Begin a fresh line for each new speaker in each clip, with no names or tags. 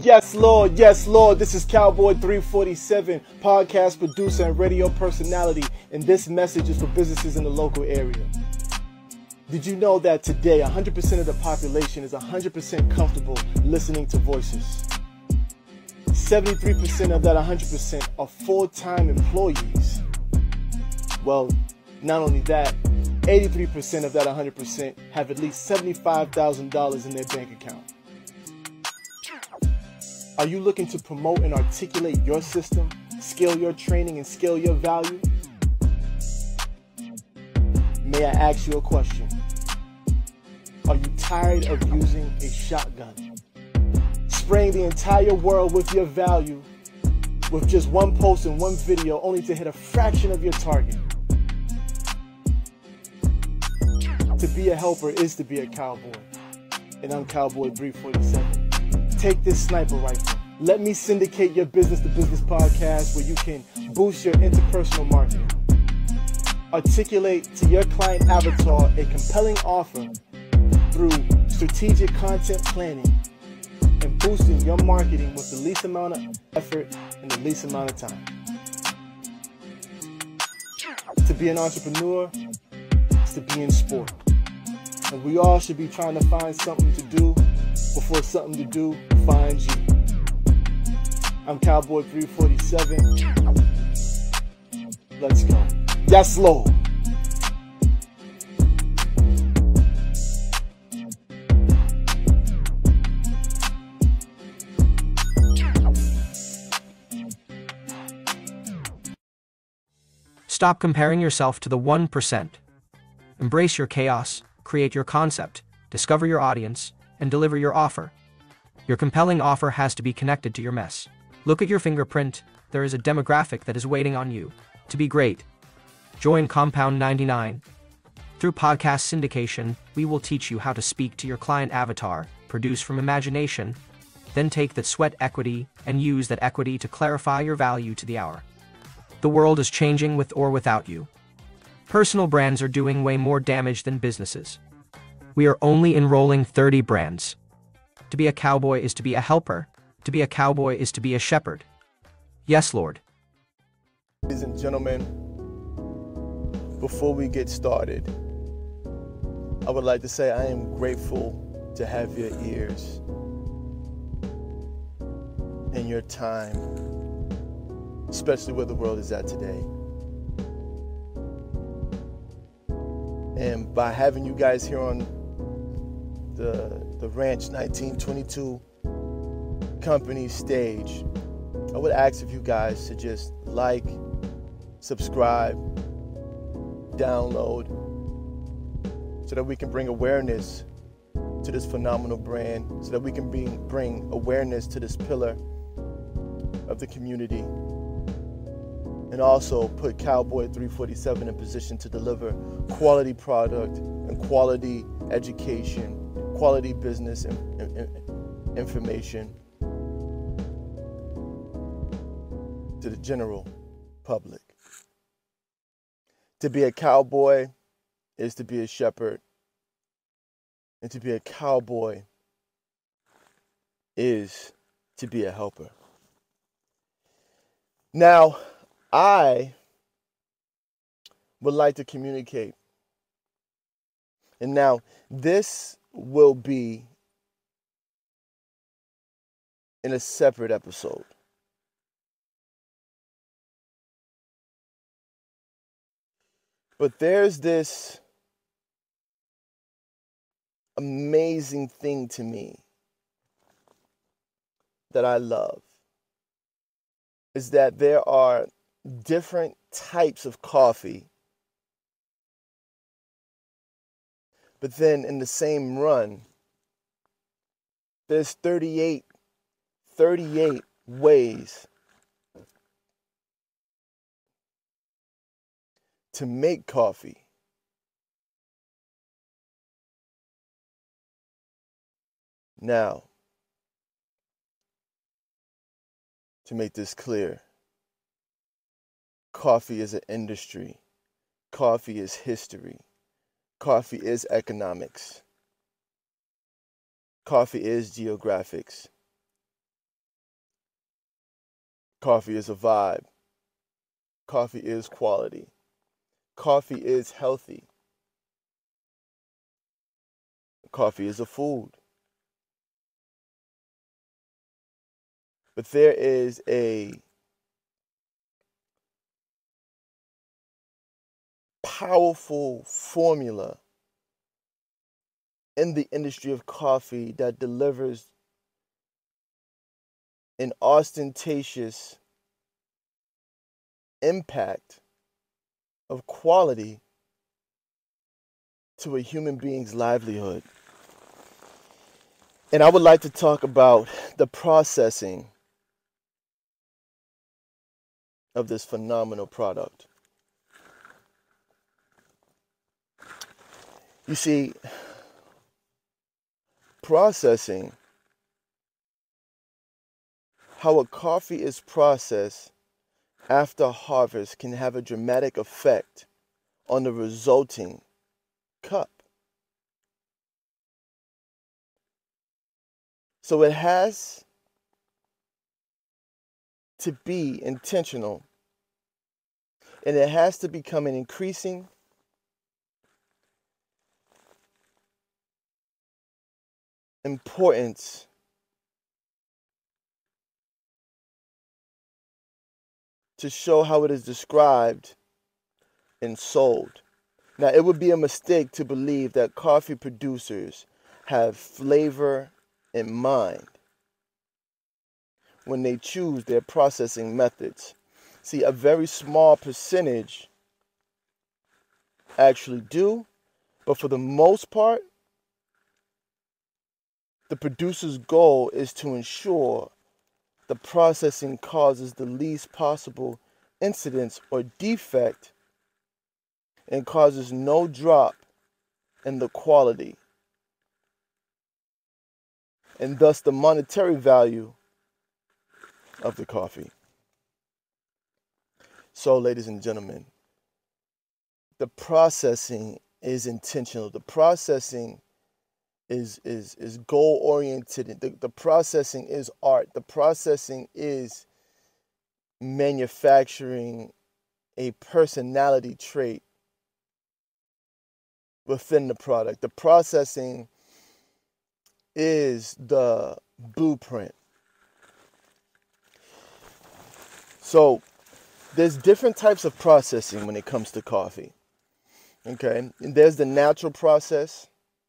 Yes, Lord, this is Cowboy 347, podcast producer and radio personality, and this message is for businesses in the local area. Did you know that today 100% of the population is 100% comfortable listening to voices? 73% of that 100% are full-time employees. Well, not only that, 83% of that 100% have at least $75,000 in their bank account. Are you looking to promote and articulate your system, scale your training, and scale your value? May I ask you a question? Are you tired of using a shotgun? Spraying the entire world with your value with just one post and one video only to hit a fraction of your target? To be a helper is to be a cowboy. And I'm Cowboy 347. Take this sniper rifle. Let me syndicate your business-to-business podcast where you can boost your interpersonal marketing. Articulate to your client avatar a compelling offer through strategic content planning and boosting your marketing with the least amount of effort and the least amount of time. To be an entrepreneur is to be in sport. And we all should be trying to find something to do before something to do finds you. I'm Cowboy 347. Let's go. Yes, Lord.
Stop comparing yourself to the 1%. Embrace your chaos, create your concept, discover your audience, and deliver your offer. Your compelling offer has to be connected to your mess. Look at your fingerprint. There is a demographic that is waiting on you to be great. Join Compound 99. Through podcast syndication, we will teach you how to speak to your client avatar, produce from imagination, then take that sweat equity and use that equity to clarify your value to the hour. The world is changing with or without you. Personal brands are doing way more damage than businesses. We are only enrolling 30 brands. To be a cowboy is to be a helper. To be a cowboy is to be a shepherd. Yes, Lord.
Ladies and gentlemen, before we get started, I would like to say I am grateful to have your ears and your time, especially where the world is at today. And by having you guys here on the Ranch 1922 company stage, I would ask if you guys to just like, subscribe, download, so that we can bring awareness to this phenomenal brand, so that we can bring awareness to this pillar of the community, and also put Cowboy 347 in position to deliver quality product and quality education, quality business information to the general public. To be a cowboy is to be a shepherd, and to be a cowboy is to be a helper. Now, I would like to communicate, and now this will be in a separate episode. But there's this amazing thing to me that I love, is that there are different types of coffee, but then in the same run, there's 38 ways to make coffee. Now, to make this clear, coffee is an industry. Coffee is history. Coffee is economics. Coffee is geographics. Coffee is a vibe. Coffee is quality. Coffee is healthy. Coffee is a food. But there is a powerful formula in the industry of coffee that delivers an ostentatious impact of quality to a human being's livelihood. And I would like to talk about the processing of this phenomenal product. You see, processing, how a coffee is processed after harvest can have a dramatic effect on the resulting cup. So it has to be intentional, and it has to become an increasing importance to show how it is described and sold. Now, it would be a mistake to believe that coffee producers have flavor in mind when they choose their processing methods. See, a very small percentage actually do, but for the most part, the producer's goal is to ensure the processing causes the least possible incidents or defect and causes no drop in the quality, and thus the monetary value of the coffee. So, ladies and gentlemen, the processing is intentional. The processing is goal oriented. The processing is art. The processing is manufacturing a personality trait within the product. The processing is the blueprint. So there's different types of processing when it comes to coffee. Okay, and there's the natural process,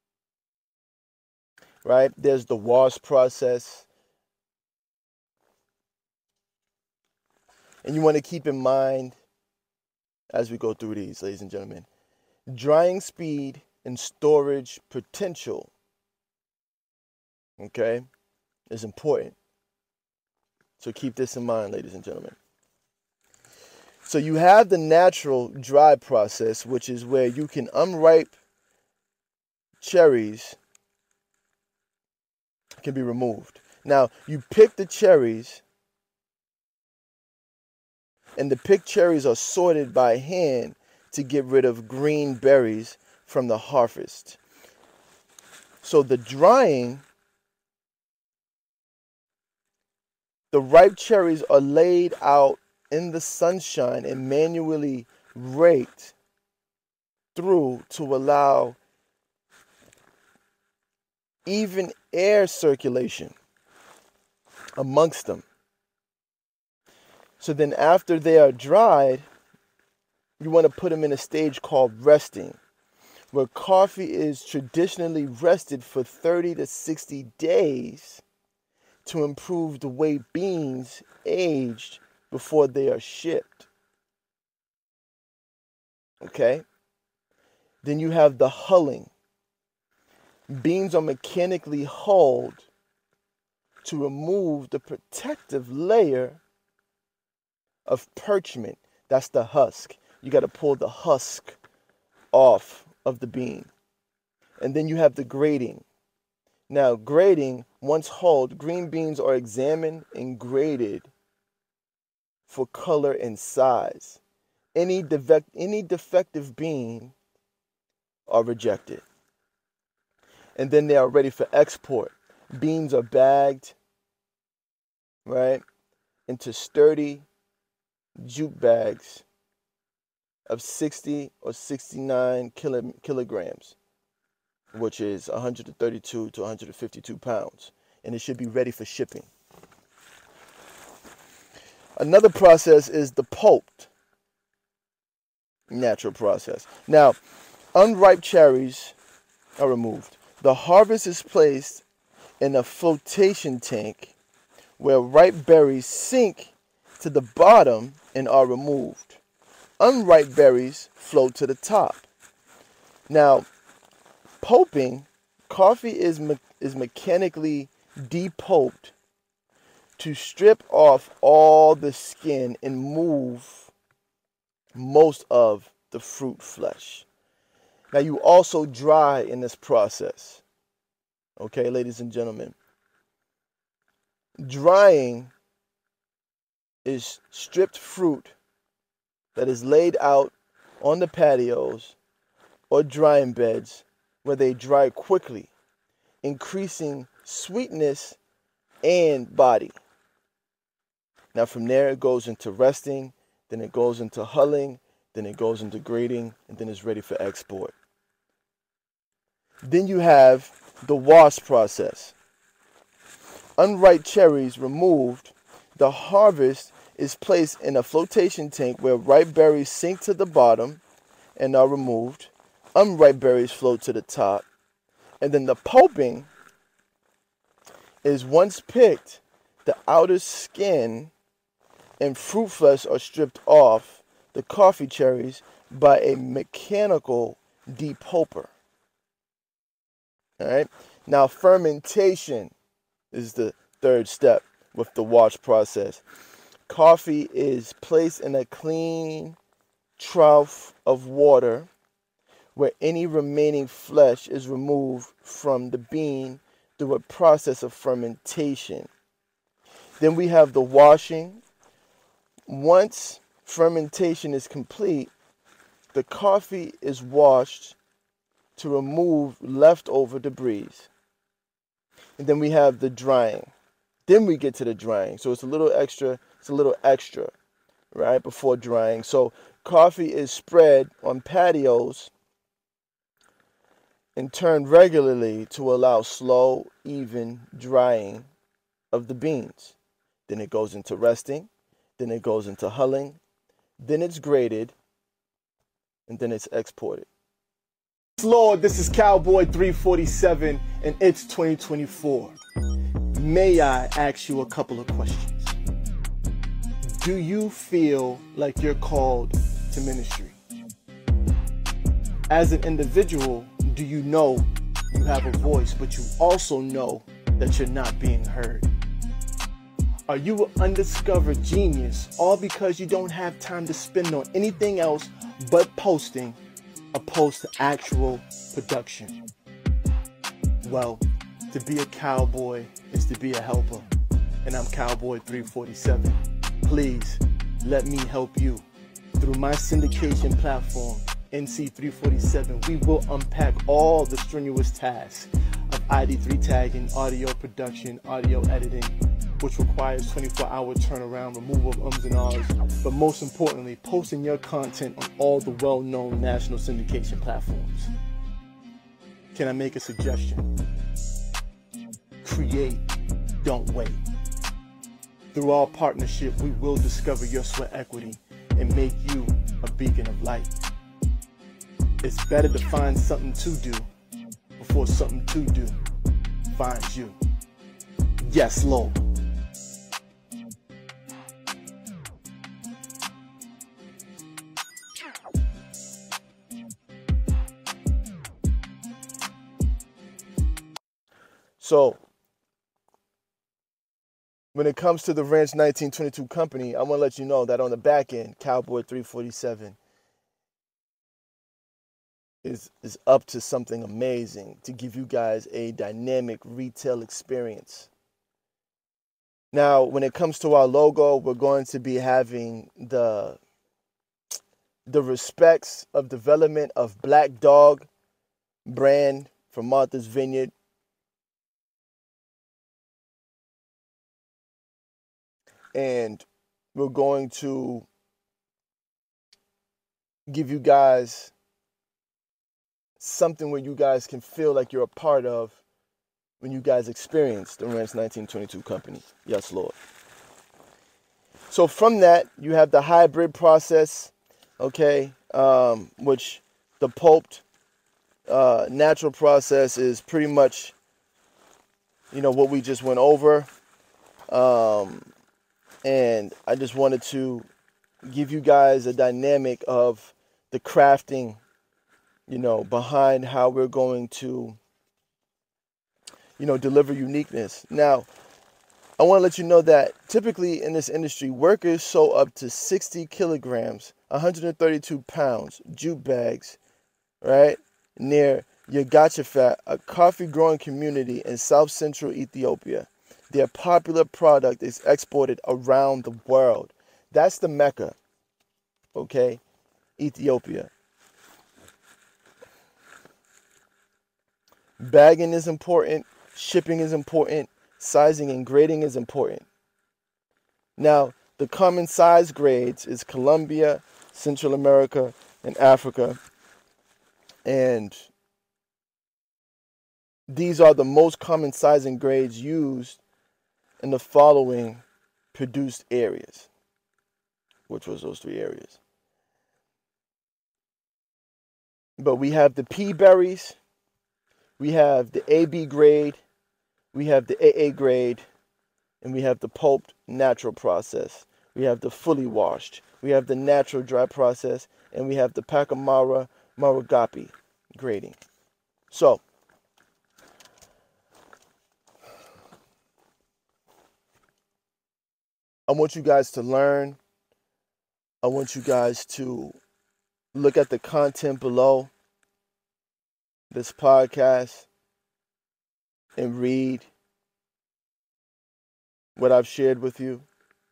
right? There's the wash process. And you want to keep in mind as we go through these, ladies and gentlemen, drying speed and storage potential, okay, is important. So keep this in mind, ladies and gentlemen. So you have the natural dry process, which is where you can unripe cherries can be removed. Now, you pick the cherries, and the picked cherries are sorted by hand to get rid of green berries from the harvest. So the drying, the ripe cherries are laid out in the sunshine and manually raked through to allow even air circulation amongst them. So then after they are dried, you want to put them in a stage called resting, where coffee is traditionally rested for 30 to 60 days to improve the way beans aged before they are shipped. Okay? Then you have the hulling. Beans are mechanically hulled to remove the protective layer of parchment. That's the husk. You got to pull the husk off of the bean. And then you have the grading. Now, grading, once hulled, green beans are examined and graded for color and size. Any defective bean are rejected. And then they are ready for export. Beans are bagged, right?
into sturdy jute bags of 60 or 69 kilograms, which is 132 to 152 pounds, and it should be ready for shipping. Another process is the pulped natural process. Now, unripe cherries are removed. The harvest is placed in a flotation tank where ripe berries sink to the bottom and are removed. Unripe berries float to the top. Now, pulping, coffee is mechanically depulped to strip off all the skin and move most of the fruit flesh. Now, you also dry in this process. Okay, ladies and gentlemen. Drying is stripped fruit that is laid out on the patios or drying beds where they dry quickly, increasing sweetness and body. Now from there it goes into resting, then it goes into hulling, then it goes into grading, and then it's ready for export. Then you have the wash process. Unripe cherries removed, the harvest is placed in a flotation tank where ripe berries sink to the bottom and are removed. Unripe berries float to the top. And then the pulping is once picked, the outer skin and fruit flesh are stripped off the coffee cherries by a mechanical depulper. All right. Now, fermentation is the third step with the wash process. Coffee is placed in a clean trough of water where any remaining flesh is removed from the bean through a process of fermentation. Then we have the washing. Once fermentation is complete, the coffee is washed to remove leftover debris. And then we have the drying. Then we get to the drying. So it's a little extra, right, before drying. So coffee is spread on patios and turned regularly to allow slow, even drying of the beans. Then it goes into resting. Then it goes into hulling. Then it's graded. And then it's exported.
Lord, this is Cowboy 347, and it's 2024. May I ask you a couple of questions? Do you feel like you're called to ministry? As an individual, do you know you have a voice, but you also know that you're not being heard? Are you an undiscovered genius, all because you don't have time to spend on anything else but posting, opposed to actual production? Well, to be a cowboy is to be a helper, and I'm Cowboy 347. Please let me help you. Through my syndication platform, NC347, we will unpack all the strenuous tasks of ID3 tagging, audio production, audio editing, which requires 24-hour turnaround, removal of ums and ahs, but most importantly, posting your content on all the well-known national syndication platforms. Can I make a suggestion? Create, don't wait. Through our partnership, we will discover your sweat equity and make you a beacon of light. It's better to find something to do before something to do finds you. Yes, Lord.
So, when it comes to the Ranch 1922 company, I want to let you know that on the back end, Cowboy 347 is up to something amazing to give you guys a dynamic retail experience. Now, when it comes to our logo, we're going to be having the respects of development of Black Dog brand from Martha's Vineyard. and we're going to give you guys something where you guys can feel like you're a part of when you guys experience the Ranch 1922 company. Yes, Lord. So from that, you have the hybrid process, okay, which the pulped natural process is pretty much, what we just went over. And I just wanted to give you guys a dynamic of the crafting, behind how we're going to, deliver uniqueness. Now, I want to let you know that typically in this industry, workers sew up to 60 kilograms, 132 pounds, jute bags, right, near Yogachafat, a coffee-growing community in south-central Ethiopia. Their popular product is exported around the world. That's the Mecca, okay, Ethiopia. Bagging is important, shipping is important, sizing and grading is important. Now, the common size grades is Colombia, Central America, and Africa. And these are the most common sizing grades used in the following produced areas, which was those 3 areas. But we have the P berries, we have the AB grade, we have the AA grade, and we have the pulped natural process. We have the fully washed, we have the natural dry process, and we have the Pacamara Maragapi grading. So, I want you guys to learn. I want you guys to look at the content below this podcast and read what I've shared with you.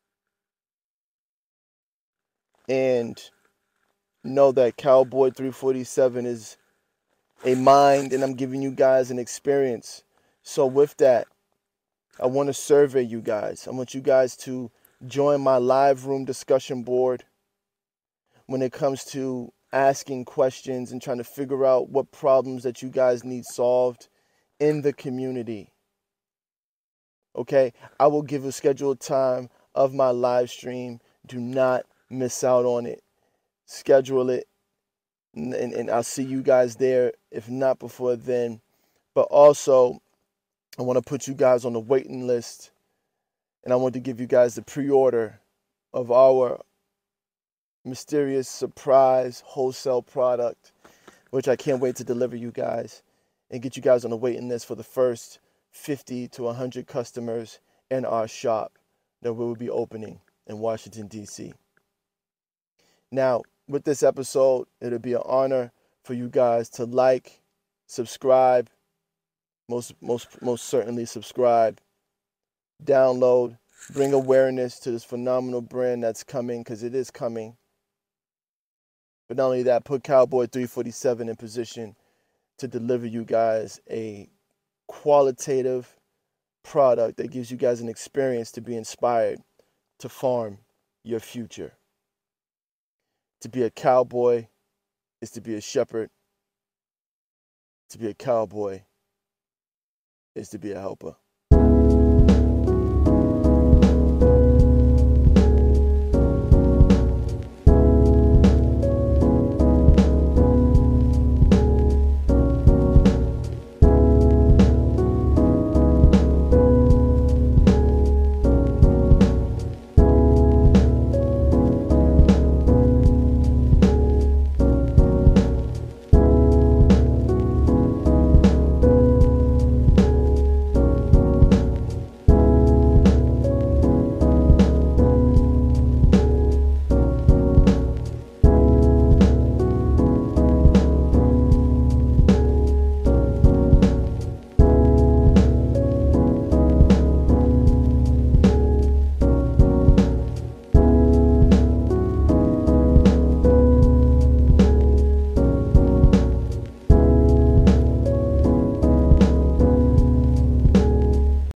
And know that Cowboy 347 is a mind, and I'm giving you guys an experience. So with that, I want to survey you guys. I want you guys to join my live room discussion board when it comes to asking questions and trying to figure out what problems that you guys need solved in the community. Okay, I will give a scheduled time of my live stream. Do not miss out on it. Schedule it, and I'll see you guys there, if not before then. But also, I want to put you guys on the waiting list, and I want to give you guys the pre-order of our mysterious surprise wholesale product, which I can't wait to deliver you guys and get you guys on the waiting list for the first 50 to 100 customers in our shop that we will be opening in Washington, D.C. Now, with this episode, it'll be an honor for you guys to like, subscribe, most certainly subscribe, download, bring awareness to this phenomenal brand that's coming, because it is coming. But not only that, put Cowboy 347 in position to deliver you guys a qualitative product that gives you guys an experience to be inspired to farm your future. To be a cowboy is to be a shepherd. To be a cowboy is to be a helper.